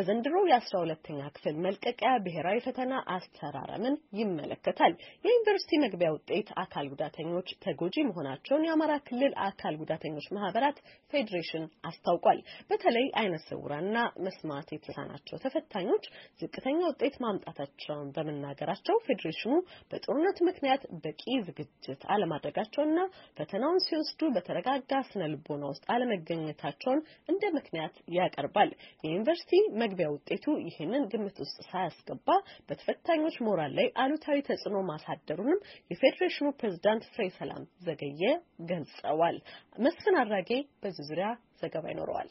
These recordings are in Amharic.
በዘንድሮ የ12ኛ ክፍል መልቀቂያ ብሔራዊ ፈተና አስተራረምን ይመለከታል። የዩኒቨርሲቲ መግቢያ ውጤት አካል ጉዳተኞች ተጎጂ መሆናቸውን የአማራ ክልል አካል ጉዳተኞች ማህበራት ፌዴሬሽን አስታውቋል። በተለይ አይነ ስውራንና መስማት የተሳናቸው ተፈታኞች ዝቅተኛ ውጤት ማምጣታቸውን በመናገራቸው ፌዴሬሽኑ በጦርነት ምክንያት በቂ ዝግጅት አለማድረጋቸውና ፈተናውን ሲወስዱ በተረጋጋ ስነ ልቦና ውስጥ አለመገኘታቸውን እንደ ምክንያት ያቀርባል። የዩኒቨርሲቲ መግቢያ ውጤቱ ይህንን ግምት ውስጥ ሳያስገባ በተፈታኞች ሞራል ላይ አሉታዊ ተጽዕኖ ማሳደሩንም የፌዴሬሽኑ ፕሬዝዳንት ፍሬ ሰላም ዘገየ ገልጸዋል። መስፍን አራጌ በዚህ ዙሪያ ዘገባ ይኖረዋል።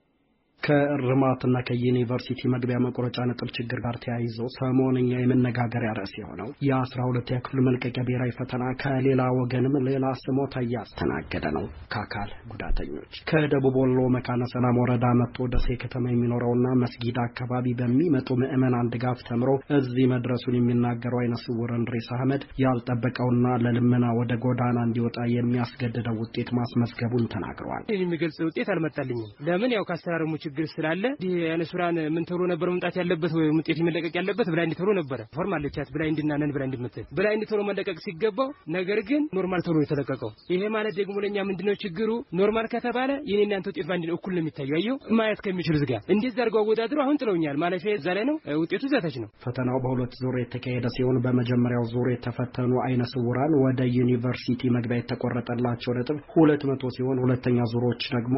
ከእርማትና ከዩኒቨርሲቲ መግቢያ መቆረጫ ነጥብ ችግር ጋር ተያይዞ ሰሞንኛ የመነጋገሪያ ርዕስ የሆነው የ12ኛ ክፍል መልቀቂያ ብሔራዊ ፈተና ከሌላ ወገንም ሌላ ስሞታ እያስተናገደ ነው። ከአካል ጉዳተኞች ከደቡብ ወሎ መካነ ሰላም ወረዳ መጥቶ ደሴ ከተማ የሚኖረውና መስጊድ አካባቢ በሚመጡ ምዕመናን ድጋፍ ተምሮ እዚህ መድረሱን የሚናገረው አይነ ስውር እንድሪስ አህመድ ያልጠበቀውና ለልመና ወደ ጎዳና እንዲወጣ የሚያስገድደው ውጤት ማስመዝገቡን ተናግረዋል። የሚገልጽ ውጤት አልመጣልኝም። ለምን ያው ካስተራረሙ ችግር ስላለ አይነ ስውራን ምን ተብሎ ነበር መምጣት ያለበት ወይ ውጤት መለቀቅ ያለበት ብላይንድ ተብሎ ነበር። ፎርም አለቻት ብላይንድና ነን ብላይንድ ምትል ብላይንድ ተብሎ መለቀቅ ሲገባው ነገር ግን ኖርማል ተብሎ የተለቀቀው። ይሄ ማለት ደግሞ ለኛ ምንድነው ችግሩ? ኖርማል ከተባለ የኔና አንተ ውጤት ባንድ እኩል ነው የሚታየው። አየው ማየት ከሚችል ዝጋ እንዴት ዘርጋው ወዳድሮ አሁን ጥለውኛል ማለት እዛ ላይ ነው ውጤቱ ዘታች ነው። ፈተናው በሁለት ዙር የተካሄደ ሲሆን በመጀመሪያው ዙር የተፈተኑ አይነ ስውራን ወደ ዩኒቨርሲቲ መግቢያ የተቆረጠላቸው ነጥብ 200 ሲሆን ሁለተኛ ዙሮች ደግሞ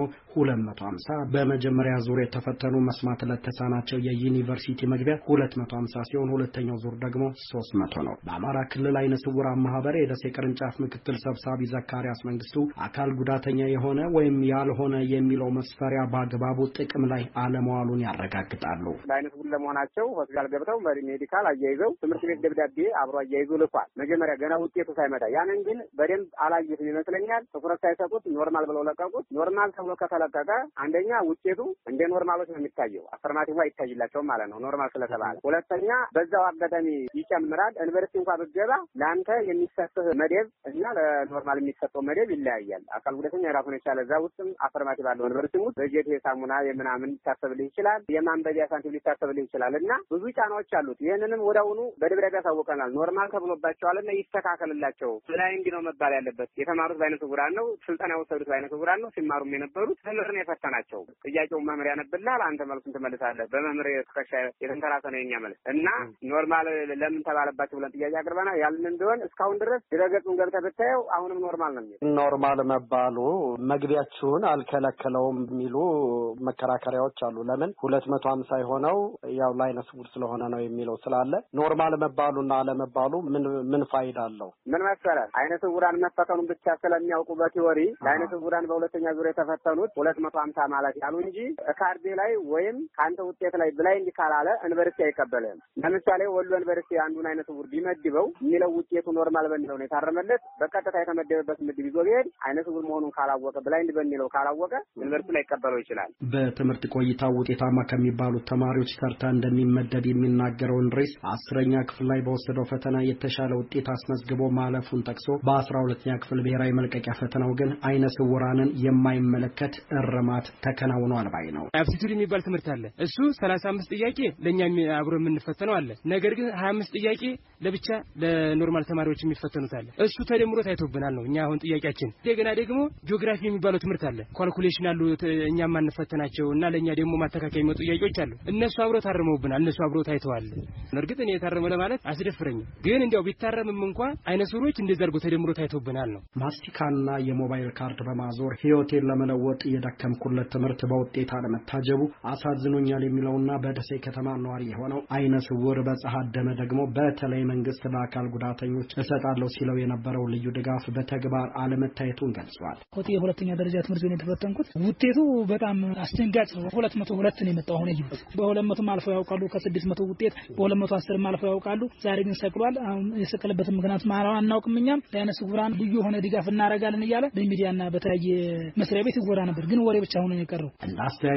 250 በመጀመሪያ ዙር የተፈተኑ መስማት ለተሳናቸው የዩኒቨርሲቲ መግቢያ 250 ሲሆን ሁለተኛው ዙር ደግሞ 300 ነው። በአማራ ክልል አይነ ስውራን ማህበር የደሴ ቅርንጫፍ ምክትል ሰብሳቢ ዘካሪያስ መንግስቱ አካል ጉዳተኛ የሆነ ወይም ያልሆነ የሚለው መስፈሪያ በአግባቡ ጥቅም ላይ አለመዋሉን ያረጋግጣሉ። አይነ ስውር ለመሆናቸው ሆስፒታል ገብተው ሜዲካል አያይዘው ትምህርት ቤት ደብዳቤ አብሮ አያይዞ ልኳል። መጀመሪያ ገና ውጤቱ ሳይመጣ ያንን ግን በደንብ አላየሁትም ይመስለኛል። ትኩረት ሳይሰጡት ኖርማል ብለው ለቀቁት። ኖርማል ተብሎ ከተለቀቀ አንደኛ ውጤቱ እንደ ኖርማሎች ነው የሚታየው። አፈርማቲቭ አይታይላቸውም ማለት ነው ኖርማል ስለተባለ። ሁለተኛ በዛው አጋጣሚ ይጨምራል። ዩኒቨርሲቲ እንኳን ብትገባ ለአንተ የሚሰጥህ መደብ እና ለኖርማል የሚሰጠው መደብ ይለያያል። አካል ጉዳተኛ የራሱን የቻለ እዛ ውስጥም አፈርማቲቭ አለው ዩኒቨርሲቲ ውስጥ በጀት የሳሙና የምናምን ሊታሰብልህ ይችላል። የማንበቢያ ሳንቲም ሊታሰብልህ ይችላል እና ብዙ ጫናዎች አሉት። ይህንንም ወዲያውኑ በደብዳቤ ያሳውቀናል። ኖርማል ተብሎባቸዋልና ይስተካከልላቸው። ብላይንድ ነው መባል ያለበት። የተማሩት በአይነ ስውራን ነው። ስልጠና የወሰዱት በአይነ ስውራን ነው። ሲማሩም የነበሩት ትምህርት ነው የፈተናቸው። ጥያቄውን መምህር ያነብልሃል፣ አንተ መልሱን ትመልሳለህ። በመምህር የተከሻ የተንተራሰ ነው የኛ መልስ እና ኖርማል ለምን ተባለባቸው ብለን ጥያቄ አቅርበናል። ያልን ቢሆን እስካሁን ድረስ ድረገጹን ገብተህ ብታየው አሁንም ኖርማል ነው የሚለው። ኖርማል መባሉ መግቢያችሁን አልከለከለውም የሚሉ መከራከሪያዎች አሉ። ለምን 250 የሆነው ያው ለአይነ ስውር ስለሆነ ነው የሚለው ስላለ ኖርማል መባሉና አለመባሉ ምን ፋይዳ አለው? ምን መሰለህ አይነ ስውራን መፈተኑን ብቻ ስለሚያውቁ በቲዮሪ ለአይነ ስውራን በሁለተኛ ዙር የተፈተኑት 250 ማለት ያሉ እንጂ ካርዴ ላይ ወይም ካንተ ውጤት ላይ ብላይንድ ካላለ ዩኒቨርሲቲ አይቀበልህም። ለምሳሌ ወሎ ዩኒቨርሲቲ አንዱን አይነ ስውር ቢመድበው የሚለው ውጤቱ ኖርማል በሚለው ነው የታረመለት በቀጥታ የተመደበበት ምድብ ይዞ ቢሄድ አይነ ስውር መሆኑን ካላወቀ ብላይንድ በሚለው ካላወቀ ዩኒቨርሲቲ ላይ ይቀበለው ይችላል። በትምህርት ቆይታ ውጤታማ ከሚባሉት ተማሪዎች ተርታ እንደሚመደብ የሚናገረው እንድሪስ 10ኛ ክፍል ላይ በወሰደው ፈተና የተሻለ ውጤት አስመዝግቦ ማለፉን ጠቅሶ በ12ኛ ክፍል ብሔራዊ መልቀቂያ ፈተናው ግን አይነ ስውራንን የማይመለከት እርማት ተከናውኗል ባይ ነው። አፕቲቱድ የሚባል ትምህርት አለ። እሱ 35 ጥያቄ ለኛ አብሮ የምንፈተነው አለ። ነገር ግን 25 ጥያቄ ለብቻ ለኖርማል ተማሪዎች የሚፈተኑት አለ። እሱ ተደምሮ ታይቶብናል ነው እኛ አሁን ጥያቄያችን። እንደገና ደግሞ ጂኦግራፊ የሚባለው ትምህርት አለ። ካልኩሌሽን አሉ እኛ ማንፈተናቸው እና ለኛ ደግሞ ማተካከያ የሚመጡ ጥያቄዎች አሉ። እነሱ አብሮ ታርመውብናል። እነሱ አብሮ ታይተዋል። እርግጥ እኔ የታረመ ለማለት አስደፍረኝም። ግን እንዲያው ቢታረምም እንኳን አይነ ስውሮች እንደዛ አድርጎ ተደምሮ ታይቶብናል ነው። ማስቲካና የሞባይል ካርድ በማዞር ህይወቴን ለመለወጥ የደከምኩለት ትምህርት በውጤት አለመታጀቡ አሳዝኖኛል የሚለውና በደሴ ከተማ ነዋሪ የሆነው አይነ ስውር በፀሐይ ደመ ደግሞ በተለይ መንግስት ለአካል ጉዳተኞች እሰጣለሁ ሲለው የነበረው ልዩ ድጋፍ በተግባር አለመታየቱን ገልጿል። የሁለተኛ ደረጃ ትምህርት ቤት የተፈተንኩት ውጤቱ በጣም አስደንጋጭ ነው። 202 ነው የመጣው። ሆነ ይብት በ200 አልፈው ያውቃሉ። ከ600 ውጤት በ210 አልፈው ያውቃሉ። ዛሬ ግን ሰቅሏል። አሁን የሰቀለበት ምክንያት ማራው አናውቅም። እኛም ለአይነ ስውራን ልዩ ሆነ ድጋፍ እናረጋለን እያለ በሚዲያና በተለያየ መስሪያ ቤት ይወራ ነበር። ግን ወሬ ብቻ ሆኖ የቀረው። አስተያየት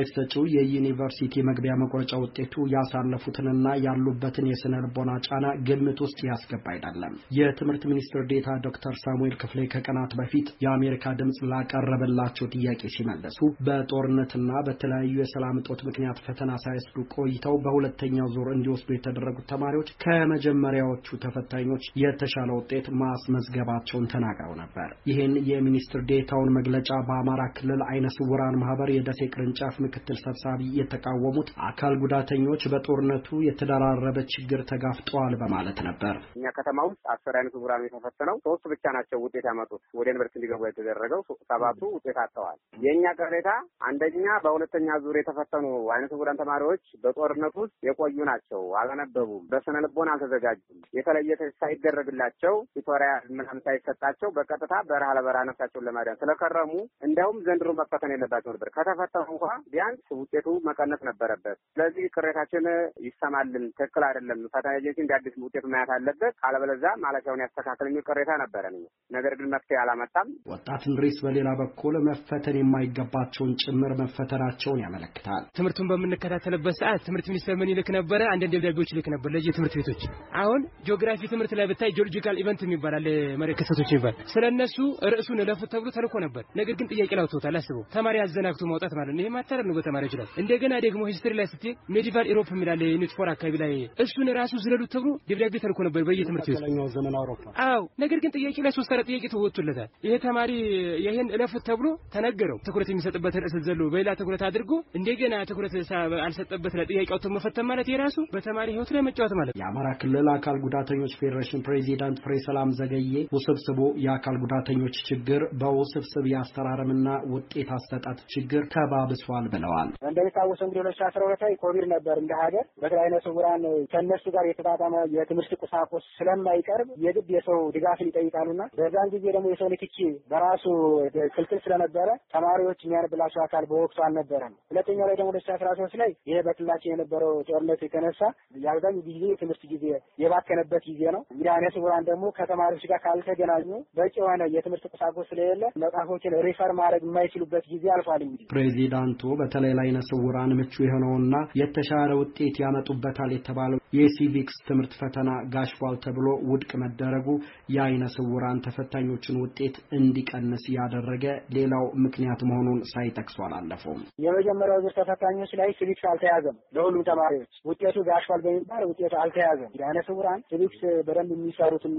አስተያየት ሰጪው የዩኒቨርሲቲ መግቢያ መቁረጫ ውጤቱ ያሳለፉትንና ያሉበትን የስነ ልቦና ጫና ግምት ውስጥ ያስገባ አይደለም። የትምህርት ሚኒስትር ዴታ ዶክተር ሳሙኤል ክፍሌ ከቀናት በፊት የአሜሪካ ድምጽ ላቀረበላቸው ጥያቄ ሲመለሱ በጦርነትና በተለያዩ የሰላም እጦት ምክንያት ፈተና ሳይወስዱ ቆይተው በሁለተኛው ዙር እንዲወስዱ የተደረጉት ተማሪዎች ከመጀመሪያዎቹ ተፈታኞች የተሻለ ውጤት ማስመዝገባቸውን ተናግረው ነበር። ይህን የሚኒስትር ዴታውን መግለጫ በአማራ ክልል አይነ ስውራን ማህበር የደሴ ቅርንጫፍ ምክትል ሰብሳቢ የተቃወሙት አካል ጉዳተኞች በጦርነቱ የተደራረበ ችግር ተጋፍጠዋል በማለት ነበር። እኛ ከተማ ውስጥ 10 አይነ ስውራን የተፈተነው 3 ብቻ ናቸው ውጤት ያመጡት። ወደ ዩኒቨርሲቲ እንዲገቡ የተደረገው 7ቱ ውጤት አጥተዋል። የኛ ቅሬታ አንደኛ በሁለተኛ ዙር የተፈተኑ አይነ ስውራን ተማሪዎች በጦርነቱ ውስጥ የቆዩ ናቸው፣ አላነበቡም፣ በስነ ልቦና አልተዘጋጁም። የተለየ ሳይደረግላቸው ቱቶሪያል ምናምን ሳይሰጣቸው በቀጥታ በረሃ ለበረሃ ነፍሳቸውን ለማዳን ስለከረሙ እንደውም ዘንድሮ መፈተን የለባቸው ነበር። ከተፈተኑ እንኳን ቢያንስ ውጤቱ መቀነስ ነበረበት። ስለዚህ ቅሬታችን ይሰማልን፣ ትክክል አይደለም፣ ፈተና ኤጀንሲ እንደ አዲስ ውጤቱ ማየት አለበት፣ ካለበለዚያ ማለፊያውን ያስተካክል የሚል ቅሬታ ነበረን። ነገር ግን መፍትሄ አላመጣም። ወጣት እንድሪስ በሌላ በኩል መፈተን የማይገባቸውን ጭምር መፈተናቸውን ያመለክታል። ትምህርቱን በምንከታተልበት ሰዓት ትምህርት ሚኒስቴር ምን ይልክ ነበረ? አንዳንድ ደብዳቤዎች ይልክ ነበር ለየትምህርት ቤቶች። አሁን ጂኦግራፊ ትምህርት ላይ ብታይ ጂኦሎጂካል ኢቨንት የሚባል መሬት ክስተቶች የሚባል ስለነሱ ርዕሱን ለፉት ተብሎ ተልኮ ነበር። ነገር ግን ጥያቄ ላውጥቶታል። አስበው ተማሪ አዘናግቶ ማውጣት ማለት ነው። ይሄ ማተረን ነው በተማሪ ይችላል። እንደገና ደግሞ ሂስትሪ ላይ ስትይ ሜዲቫል ኢሮፕ የሚላል ዩኒት 4 አካባቢ ላይ እሱን ራሱ ዝለሉት ተብሎ ደብዳቤ ተልኮ ነበር በየትምህርት ቤቱ በተለኛው ዘመን አውሮፓ። አዎ ነገር ግን ጥያቄ ላይ 3 ጥያቄ ተወጥቶለታል። ይሄ ተማሪ ይሄን ለፉት ተብሎ ተነገረው። ትኩረት የሚሰጥበት ርዕስ ዘሎ በሌላ ትኩረት አድርጎ እንደገና ትኩረት አልሰጠበት ለጥያቄው ተመፈተን ማለት የራሱ በተማሪ ህይወት ላይ መጫወት ማለት። የአማራ ክልል አካል ጉዳተኞች ፌዴሬሽን ፕሬዚዳንት ፍሬሰላም ዘገዬ ውስብስቡ የአካል ጉዳተኞች ችግር በውስብስብ የአስተራረምና ውጤት አሰጣጥ ችግር ተባብሷል ብለዋል። እንደሚታወሰው እንግዲህ 2012 ላይ ኮቪድ ነበር እንደ ሀገር። በተለይ አይነ ስውራን ከነሱ ጋር የተጣጣመ የትምህርት ቁሳቁስ ስለማይቀርብ የግድ የሰው ድጋፍን ይጠይቃሉና በዛን ጊዜ ደግሞ የሰው ንክኪ በራሱ ክልክል ስለነበረ ተማሪዎች የሚያነብላቸው አካል በወቅቱ አልነበረም። ሁለተኛው ላይ ደግሞ 2013 ላይ ይሄ በክልላችን የነበረው ጦርነት የተነሳ የአብዛኛው ጊዜ የትምህርት ጊዜ የባከነበት ጊዜ ነው። እንግዲህ አይነ ስውራን ደግሞ ከተማሪዎች ጋር ካልተገናኙ በቂ የሆነ የትምህርት ቁሳቁስ ስለሌለ መጽሐፎችን ሪፈር ማድረግ የማይችሉበት ጊዜ አልፏል። እንግዲህ ፕሬዚዳንቱ በተለይ ለአይነ ስውራን ምቹ የሆነውና የተሻለ ውጤት ያመጡበታል የተባለው የሲቪክስ ትምህርት ፈተና ጋሽፏል ተብሎ ውድቅ መደረጉ የአይነ ስውራን ተፈታኞችን ውጤት እንዲቀንስ ያደረገ ሌላው ምክንያት መሆኑን ሳይጠቅሱ አላለፈውም። የመጀመሪያው ዙር ተፈታኞች ላይ ሲቪክስ አልተያዘም። ለሁሉም ተማሪዎች ውጤቱ ጋሽፏል በሚባል ውጤቱ አልተያዘም። አይነ ስውራን ሲቪክስ በደንብ የሚሰሩትን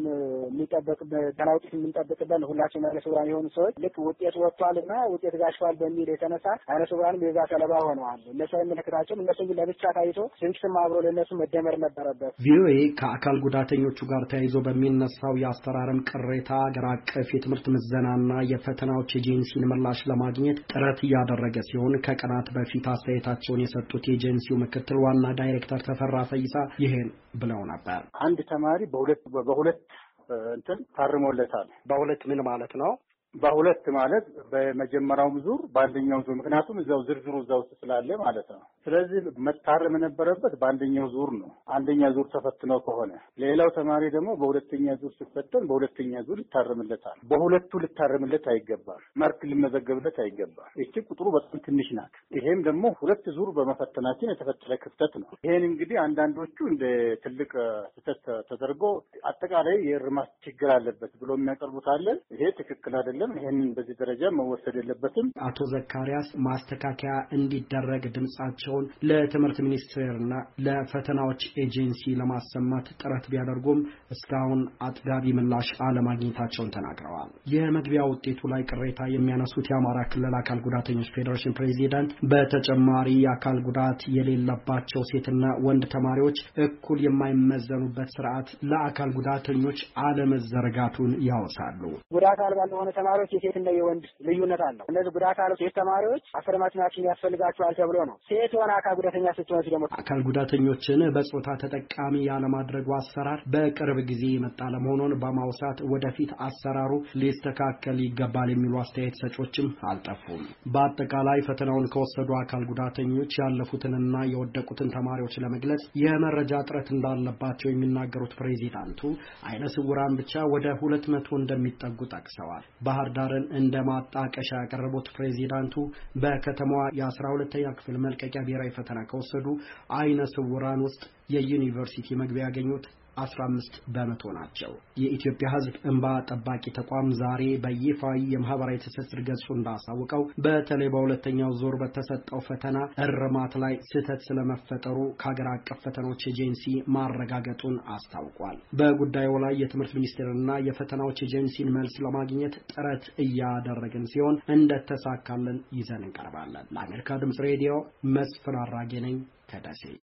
ገና ውጤት የምንጠብቅበት ሁላችን አይነ ስውራን የሆኑ ሰዎች ልክ ውጤቱ ወጥቷልና ውጤት ጋሽፏል በሚል የተነሳ አይነ ስውራንም የዛ ሰለባ ሆነዋል። እነሱ አይመለከታቸውም። እነሱ ግን ለብቻ ታይቶ ሲቪክስም አብሮ ለእነሱ መደመር ነበረበት። ቪኦኤ ከአካል ጉዳተኞቹ ጋር ተያይዞ በሚነሳው የአስተራረም ቅሬታ አገር አቀፍ የትምህርት ምዘናና የፈተናዎች ኤጀንሲን ምላሽ ለማግኘት ጥረት እያደረገ ሲሆን ከቀናት በፊት አስተያየታቸውን የሰጡት የኤጀንሲው ምክትል ዋና ዳይሬክተር ተፈራ ፈይሳ ይሄን ብለው ነበር። አንድ ተማሪ በሁለት እንትን ታርሞለታል። በሁለት ምን ማለት ነው? በሁለት ማለት በመጀመሪያው ዙር በአንደኛው ዙር ምክንያቱም እዛው ዝርዝሩ እዛው ስላለ ማለት ነው። ስለዚህ መታረም የነበረበት በአንደኛው ዙር ነው። አንደኛ ዙር ተፈትነው ከሆነ ሌላው ተማሪ ደግሞ በሁለተኛ ዙር ሲፈተን በሁለተኛ ዙር ይታረምለታል። በሁለቱ ልታረምለት አይገባም። ማርክ ሊመዘገብለት አይገባም። እቺ ቁጥሩ በጣም ትንሽ ናት። ይሄም ደግሞ ሁለት ዙር በመፈተናችን የተፈጠረ ክፍተት ነው። ይሄን እንግዲህ አንዳንዶቹ እንደ ትልቅ ስህተት ተደርጎ አጠቃላይ የእርማት ችግር አለበት ብሎ የሚያቀርቡት አለ። ይሄ ትክክል አይደለም። ይሄንን በዚህ ደረጃ መወሰድ የለበትም። አቶ ዘካሪያስ ማስተካከያ እንዲደረግ ድምጻቸውን ለትምህርት ሚኒስቴርና ለፈተናዎች ኤጀንሲ ለማሰማት ጥረት ቢያደርጉም እስካሁን አጥጋቢ ምላሽ አለማግኘታቸውን ተናግረዋል። የመግቢያ ውጤቱ ላይ ቅሬታ የሚያነሱት የአማራ ክልል አካል ጉዳተኞች ፌዴሬሽን ፕሬዚዳንት በተጨማሪ የአካል ጉዳት የሌለባቸው ሴትና ወንድ ተማሪዎች እኩል የማይመዘኑበት ስርዓት ለአካል ጉዳተኞች አለመዘረጋቱን ያወሳሉ። ጉዳት አልባ ለሆነ ተማሪዎች የሴትና የወንድ ልዩነት አለው። እነዚህ ጉዳት አልባ ሴት ተማሪዎች አፈርማቲቭ አክሽን ያስፈልጋቸዋል ተብሎ ነው። ሴት ሆነ አካል ጉዳተኛ ስትሆን ደግሞ አካል ጉዳተኞችን በጾታ ተጠቃሚ ያለማድረጉ አሰራር በቅርብ ጊዜ የመጣ ለመሆኑን በማውሳት ወደፊት አሰራሩ ሊስተካከል ይገባል የሚሉ አስተያየት ሰጪዎችም አልጠፉም። በአጠቃላይ ፈተናውን ከወሰዱ አካል ጉዳተኞች ያለፉትንና የወደቁትን ተማሪዎች ለመግለጽ የመረጃ እጥረት እንዳለባቸው የሚናገሩት ፕሬዚዳንቱ አይነ ስውራን ብቻ ወደ 200 እንደሚጠጉ ጠቅሰዋል። ባህር ዳርን እንደማጣቀሻ ያቀረቡት ፕሬዚዳንቱ በከተማዋ የ12ኛ ክፍል መልቀቂያ ብሔራዊ ፈተና ከወሰዱ አይነ ስውራን ውስጥ የዩኒቨርሲቲ መግቢያ ያገኙት 15 በመቶ ናቸው። የኢትዮጵያ ሕዝብ እንባ ጠባቂ ተቋም ዛሬ በይፋዊ የማህበራዊ ትስስር ገጹ እንዳሳወቀው በተለይ በሁለተኛው ዙር በተሰጠው ፈተና እርማት ላይ ስህተት ስለመፈጠሩ ከሀገር አቀፍ ፈተናዎች ኤጀንሲ ማረጋገጡን አስታውቋል። በጉዳዩ ላይ የትምህርት ሚኒስቴርና የፈተናዎች ኤጀንሲን መልስ ለማግኘት ጥረት እያደረግን ሲሆን እንደተሳካልን ይዘን እንቀርባለን። ለአሜሪካ ድምጽ ሬዲዮ መስፍን አራጌ ነኝ ከደሴ።